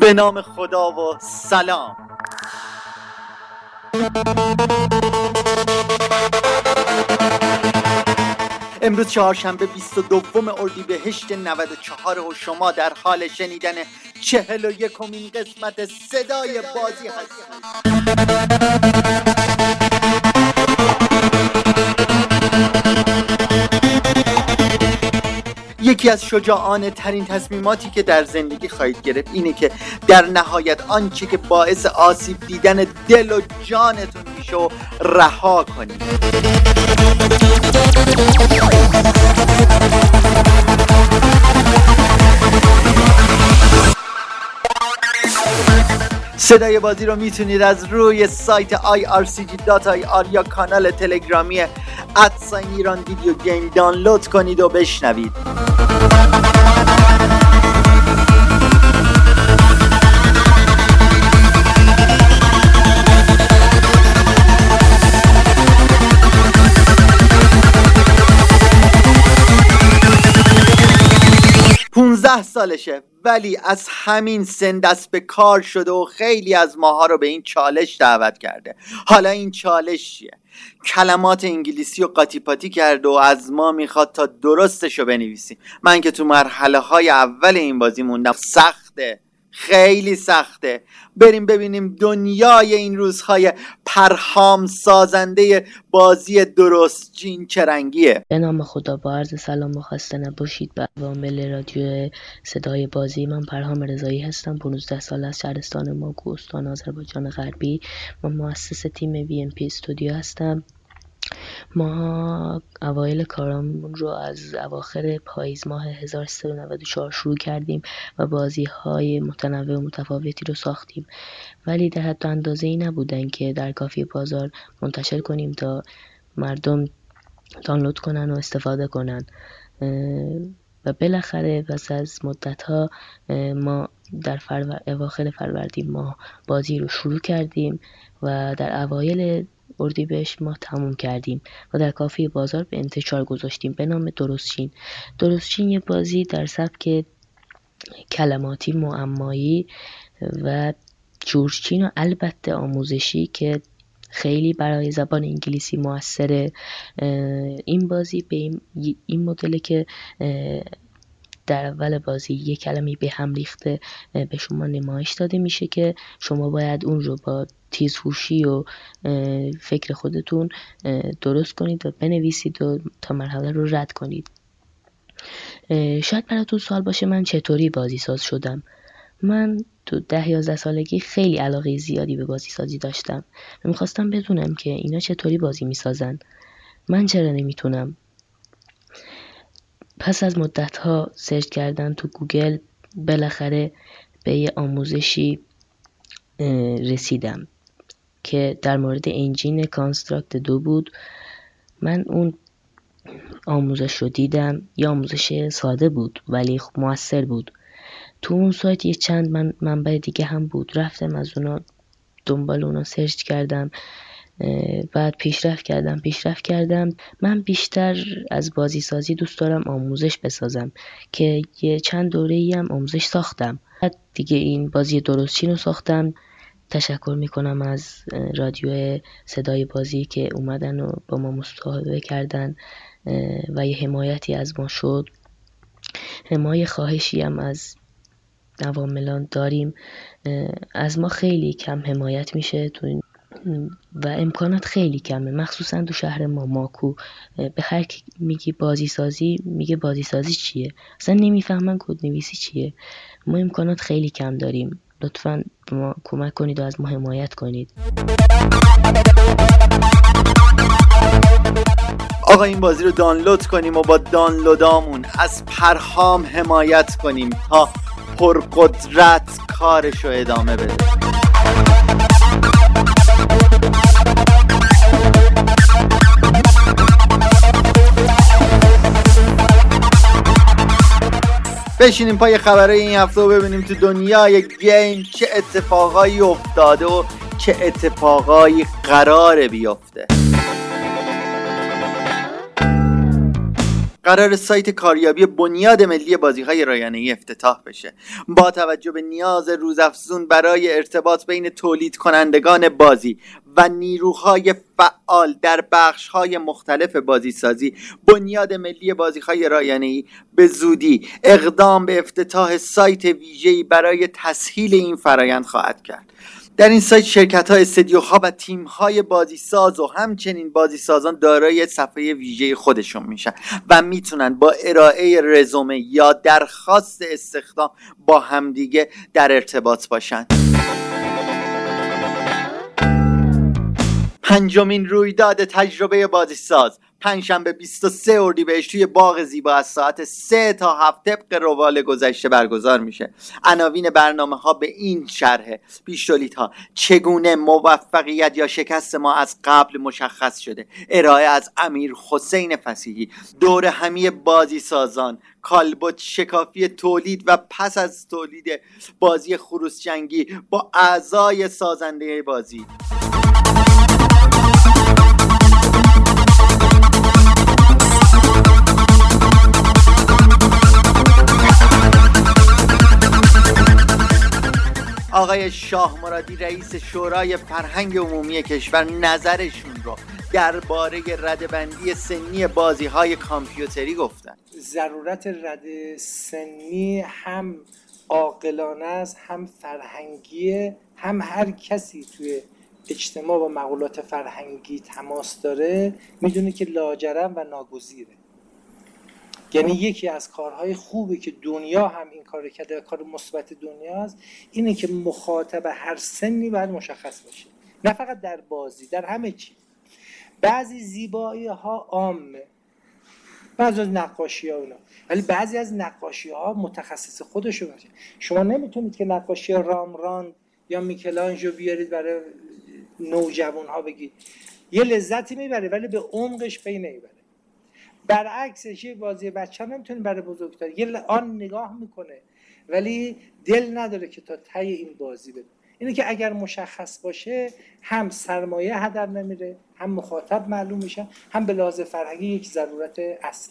به نام خدا و سلام. امروز چهارشنبه 22 اردیبهشت 94 و شما در حال شنیدن 41مین قسمت صدای بازی هستید. یکی از شجاعانه ترین تصمیماتی که در زندگی خواهید گرفت اینه که در نهایت آنچه که باعث آسیب دیدن دل و جانتون میشه و رها کنید. صدای بازی رو میتونید از روی سایت ircg.ir یا کانال تلگرامی @ایران ویدیو گیم دانلود کنید و بشنوید. سالشه ولی از همین سن دست به کار شده و خیلی از ماها رو به این چالش دعوت کرده. حالا این چالش چیه؟ کلمات انگلیسی و قاطی پاتی کرده و از ما میخواد تا درستشو بنویسیم. من که تو مرحله های اول این بازی موندم. سخته، خیلی سخته. بریم ببینیم دنیای این روزهای پرهام سازنده بازی درست جین چه رنگیه. به نام خدا، با عرض سلام و خسته نباشید به عوامل رادیو صدای بازی. من پرهام رضایی هستم. 15 سال از شهرستان ماکو، استان آذربایجان غربی. من مؤسس تیم VMP استودیو هستم. ما اوایل کارمون رو از اواخر پاییز ماه 1394 شروع کردیم و بازی‌های متنوع و متفاوتی رو ساختیم، ولی در حد و اندازه‌ای نبودن که در کافی بازار منتشر کنیم تا مردم دانلود کنن و استفاده کنن. و بالاخره پس از مدت‌ها ما در اواخر فروردین ماه بازی رو شروع کردیم و در اوایل اردیبهشت ما تموم کردیم و در کافی بازار به انتشار گذاشتیم به نام درستچین. درستچین یه بازی در سبک کلماتی معمایی و جورچین و البته آموزشی که خیلی برای زبان انگلیسی موثره. این بازی به این مدل که در اول بازی یک کلمه به هم ریخته به شما نمایش داده میشه که شما باید اون رو با تیزهوشی و فکر خودتون درست کنید و بنویسید و تا مرحله رو رد کنید. شاید براتون سوال باشه من چطوری بازی ساز شدم. من تو 10-11 سالگی خیلی علاقه زیادی به بازی سازی داشتم و میخواستم بدونم که اینا چطوری بازی میسازن، من چرا نمیتونم. پس از مدت‌ها سرچ کردن تو گوگل بالاخره به یه آموزشی رسیدم که در مورد انجین کانستراکت 2 بود. من اون آموزش رو دیدم. یه آموزش ساده بود ولی خب مؤثر بود. تو اون سایت یه چند منبع دیگه هم بود. رفتم از اونا دنبال اونا سرچ کردم، بعد پیشرفت کردم. من بیشتر از بازی سازی دوست دارم آموزش بسازم که یه چند دوره‌ای هم آموزش ساختم. بعد دیگه این بازی درستچین رو ساختم. تشکر میکنم از رادیو صدای بازی که اومدن و با ما مصاحبه کردن و یه حمایتی از ما شد. ما یه خواهشی هم از عواملان داریم، از ما خیلی کم حمایت میشه تو و امکانات خیلی کمه، مخصوصا تو شهر ما ماکو. به هر کی میگی بازی سازی میگه بازی سازی چیه، اصلا نمیفهمن کدنویسی چیه. ما امکانات خیلی کم داریم. لطفاً به ما کمک کنید و از ما حمایت کنید. آقا این بازی رو دانلود کنیم و با دانلودامون از پرهام حمایت کنیم تا پرقدرت کارش رو ادامه بده. بشینیم پای خبرهای این هفته و ببینیم تو دنیای گیم چه اتفاقایی افتاده و چه اتفاقایی قراره بیفته. قرار سایت کاریابی بنیاد ملی بازی‌های رایانه‌ای افتتاح بشه. با توجه به نیاز روزافزون برای ارتباط بین تولید کنندگان بازی و نیروهای فعال در بخش‌های مختلف بازیسازی، بنیاد ملی بازی‌های رایانه‌ای به زودی اقدام به افتتاح سایت ویژه‌ای برای تسهیل این فرایند خواهد کرد. در این سایت شرکت‌ها، استدیوها و تیم‌های بازیساز و همچنین بازیسازان دارای صفحه ویژه خودشون میشن و میتونن با ارائه رزومه یا درخواست استخدام با همدیگه در ارتباط باشن. پنجمین رویداد تجربه بازیساز پنجشنبه 23 اردیبهشت توی باغ زیبا از ساعت 3 تا 7 طبق روال گذشته برگزار میشه. عناوین برنامه ها به این شرحه: پیش‌تولیدها، چگونه موفقیت یا شکست ما از قبل مشخص شده، ارائه از امیر حسین فصیحی، دوره همی بازی سازان، کالبد شکافی تولید و پس از تولید بازی خروس جنگی با اعضای سازنده بازی. آقای شاه مرادی رئیس شورای فرهنگ عمومی کشور نظرشون رو درباره رده‌بندی سنی بازی‌های کامپیوتری گفتن. ضرورت رده سنی هم عاقلانه است، هم فرهنگیه، هم هر کسی توی اجتماع با مقولات فرهنگی تماس داره میدونه که لاجرم و ناگزیره. یعنی یکی از کارهای خوبی که دنیا هم این کار کرده، کار مثبت دنیاست، اینه که مخاطب هر سنی باید مشخص باشه، نه فقط در بازی، در همه چی. بعضی زیبایی ها عامه، بعضی از نقاشی ها اونا، ولی بعضی از نقاشی ها متخصص خودشون باشه. شما نمیتونید که نقاشی رامبراند یا میکلانژو بیارید برای نوجوان ها بگید، یه لذتی میبره ولی به عمقش پی نمیبره. برعکسش یه بازی بچه هم نمیتونه برای بزرگتر، یه آن نگاه میکنه ولی دل نداره که تا ته این بازی بده. اینه که اگر مشخص باشه هم سرمایه هدر نمیره، هم مخاطب معلوم میشه، هم به لحاظ فرهنگی یک ضرورت اصلی.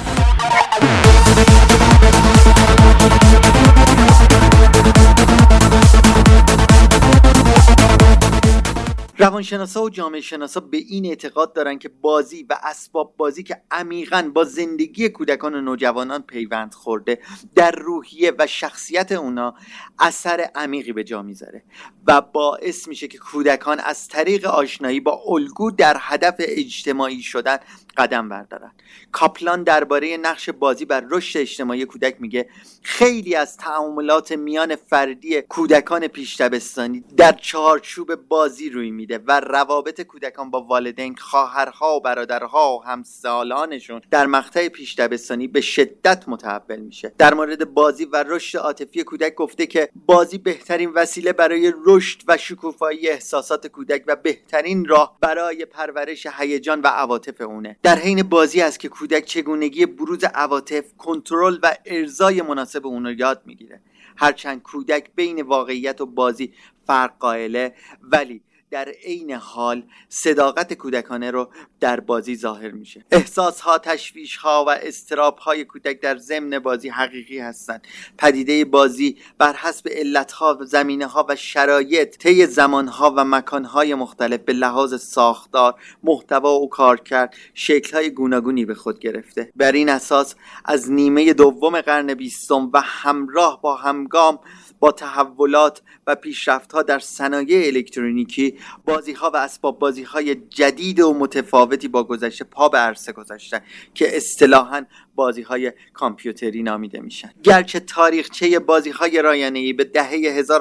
روانشناسا و جامعه شناسا به این اعتقاد دارن که بازی و اسباب بازی که عمیقاً با زندگی کودکان و نوجوانان پیوند خورده، در روحیه و شخصیت اونا اثر عمیقی به جا میذاره و باعث میشه که کودکان از طریق آشنایی با الگو در هدف اجتماعی شدن قدم بردارن. کاپلان درباره نقش بازی بر رشد اجتماعی کودک میگه خیلی از تعاملات میان فردی کودکان پیش دبستانی در چارچوب بازی روی میده و روابط کودکان با والدین، خواهرها و برادرها و همسالانشون در مقطع پیش دبستانی به شدت متحول میشه. در مورد بازی و رشد عاطفی کودک گفته که بازی بهترین وسیله برای رشد و شکوفایی احساسات کودک و بهترین راه برای پرورش هیجان و عواطف اونه. در حین بازی است که کودک چگونگی بروز عواطف، کنترل و ارضای مناسب اون رو یاد میگیره. هرچند کودک بین واقعیت و بازی فرق قائله، ولی در عین حال صداقت کودکانه رو در بازی ظاهر میشه. احساسها، تشویشها و اضطرابهای کودک در ضمن بازی حقیقی هستند. پدیده بازی بر حسب علتها، زمینه‌ها و شرایط طی زمانها و مکانهای مختلف به لحاظ ساختار، محتوا و کارکرد شکل‌های گوناگونی به خود گرفته. بر این اساس از نیمه دوم قرن 20 و همراه با همگام با تحولات و پیشرفت‌ها در صنایع الکترونیکی، بازی‌ها و اسباب بازی‌های جدید و متفاوتی با گذشته پا به عرصه گذاشتن که اصطلاحاً بازی‌های کامپیوتری نامیده میشن. گرچه تاریخچه بازی‌های رایانه‌ای به دهه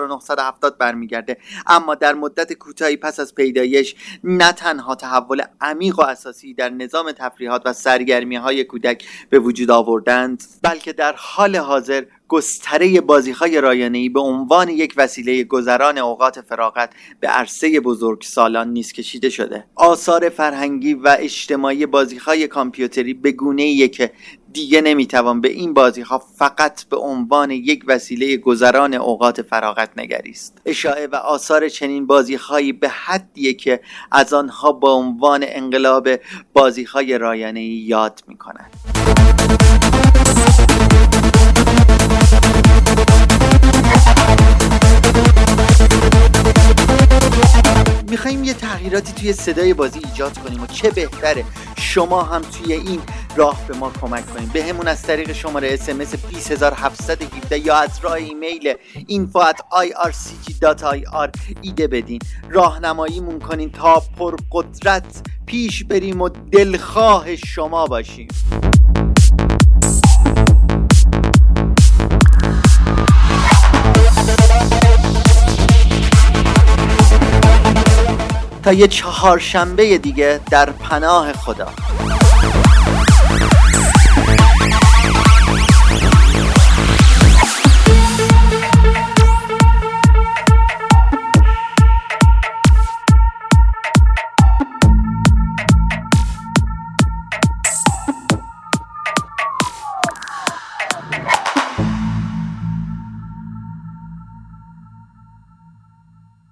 1970 برمیگرده، اما در مدت کوتاهی پس از پیدایش نه تنها تحول عمیق و اساسی در نظام تفریحات و سرگرمی‌های کودک به وجود آوردند، بلکه در حال حاضر گستره بازی‌های رایانه‌ای به عنوان یک وسیله گذران اوقات فراغت به عرصه بزرگسالان نیز کشیده شده. آثار فرهنگی و اجتماعی بازی‌های کامپیوتری به گونه‌ایه که دیگه نمیتوان به این بازی ها فقط به عنوان یک وسیله گذران اوقات فراغت نگریست. اشاعه و آثار چنین بازی هایی به حدیه که از آنها با عنوان انقلاب بازی های رایانه‌ای یاد میکنند. میخواییم یه تغییراتی توی صدای بازی ایجاد کنیم و چه بهتره شما هم توی این راه به ما کمک کنیم. به همون از طریق شماره SMS 20717 یا از راه ایمیل info@ircg.ir ایده بدین، راهنماییمون کنین تا پرقدرت پیش بریم و دلخواه شما باشیم. تا یه چهارشنبه دیگه در پناه خدا.